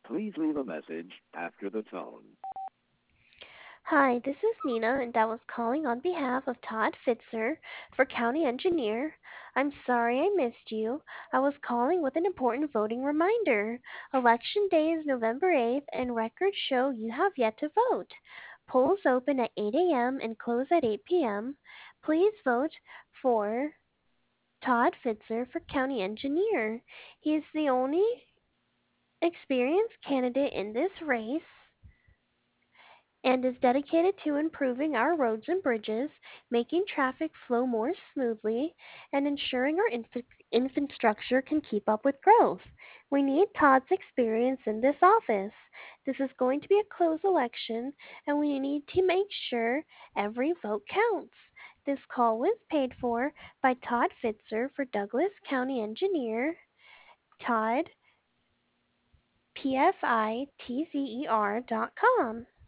Please leave a message after the tone. Hi, this is Nina, and I was calling on behalf of Todd Fitzer for County Engineer. I'm sorry I missed you. I was calling with an important voting reminder. Election Day is November 8th, and records show you have yet to vote. Polls open at 8 a.m. and close at 8 p.m. Please vote for Todd Fitzer for County Engineer. He is the only experienced candidate in this race and is dedicated to improving our roads and bridges, making traffic flow more smoothly, and ensuring our infrastructure can keep up with growth. We need Todd's experience in this office. This is going to be a close election, and we need to make sure every vote counts. This call was paid for by Todd Fitzer for Douglas County Engineer. Todd, PFITZER.com.